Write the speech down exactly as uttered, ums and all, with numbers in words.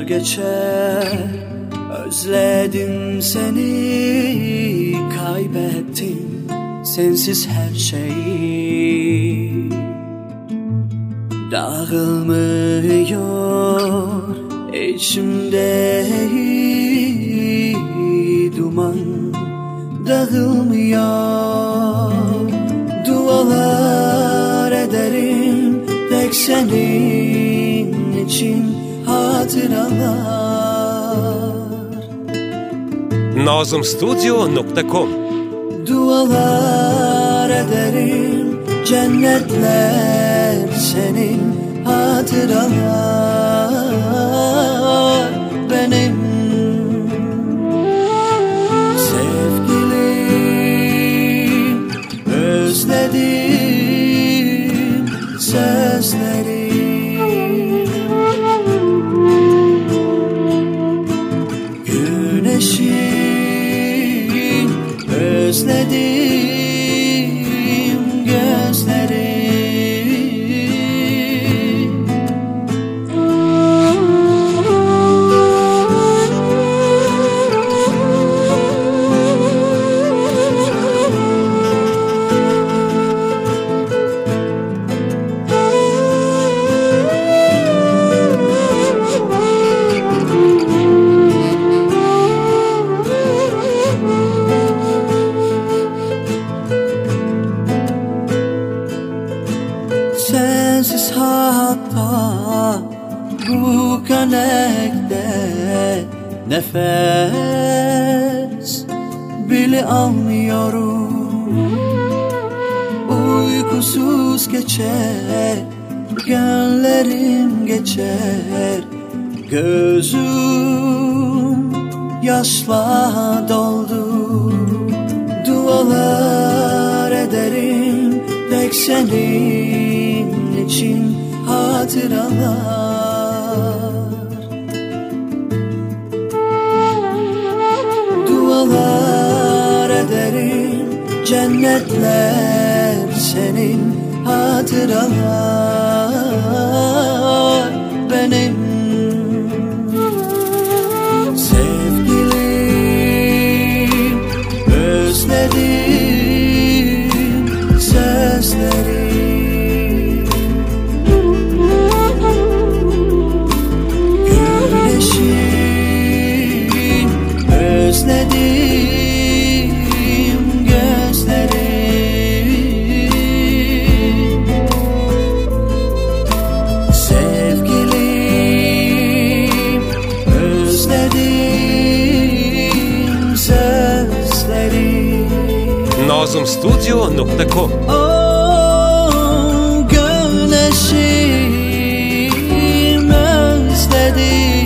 geçer. Özledim seni, kaybettim sensiz her şeyi. Dağılmıyor içimde duman, dağılmıyor. Dualar ederim tek senin için, hatıralar. Nazım Studio nokta com. Dualar ederim cennetler senin, hatıralar benim. Sevgilim, özledim sözleri. Güneşin, özledim gözleri. Sensiz hatta bu kanekte nefes bile almıyorum. Uykusuz geçer günlerim, geçer gözüm yaşla doldu. Dualar ederim tek senin için, hatıralar. Dualar ederim cennetler senin, hatıralar benim. Sevgilim, özledim sözleri. Güneşin, özledim gözleri. Sevgilim, özledim sözleri. Nazım Studio nokta com. Oh, güneşim, özledim